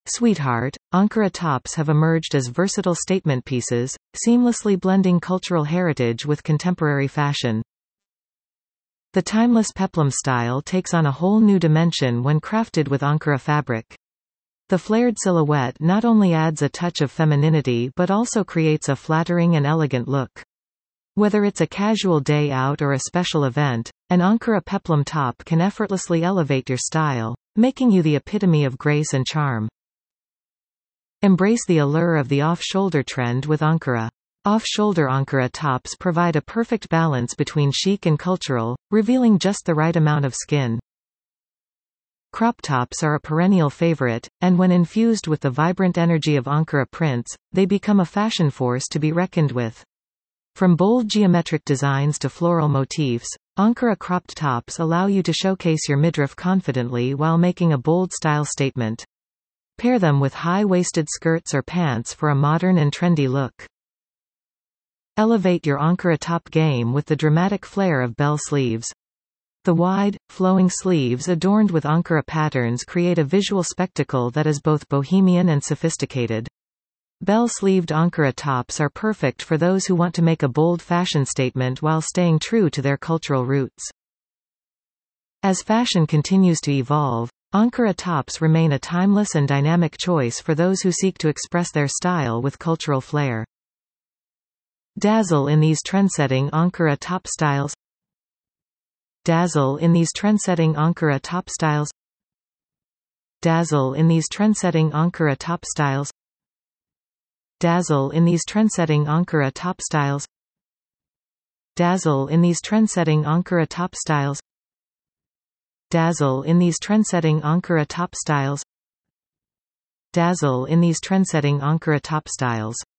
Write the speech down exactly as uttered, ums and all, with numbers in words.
Sweetheart, Ankara tops have emerged as versatile statement pieces, seamlessly blending cultural heritage with contemporary fashion. The timeless peplum style takes on a whole new dimension when crafted with Ankara fabric. The flared silhouette not only adds a touch of femininity but also creates a flattering and elegant look. Whether it's a casual day out or a special event, an Ankara peplum top can effortlessly elevate your style, making you the epitome of grace and charm. Embrace the allure of the off-shoulder trend with Ankara. Off-shoulder Ankara tops provide a perfect balance between chic and cultural, revealing just the right amount of skin. Crop tops are a perennial favorite, and when infused with the vibrant energy of Ankara prints, they become a fashion force to be reckoned with. From bold geometric designs to floral motifs, Ankara cropped tops allow you to showcase your midriff confidently while making a bold style statement. Pair them with high-waisted skirts or pants for a modern and trendy look. Elevate your Ankara top game with the dramatic flair of bell sleeves. The wide, flowing sleeves adorned with Ankara patterns create a visual spectacle that is both bohemian and sophisticated. Bell-sleeved Ankara tops are perfect for those who want to make a bold fashion statement while staying true to their cultural roots. As fashion continues to evolve, Ankara tops remain a timeless and dynamic choice for those who seek to express their style with cultural flair. Dazzle in these trendsetting Ankara top styles. Dazzle in these trendsetting Ankara top styles. Dazzle in these trendsetting Ankara top styles. Dazzle in these trendsetting Ankara top styles. Dazzle in these trendsetting Ankara top styles. Dazzle in these trendsetting Ankara top styles. Dazzle in these trendsetting Ankara top styles.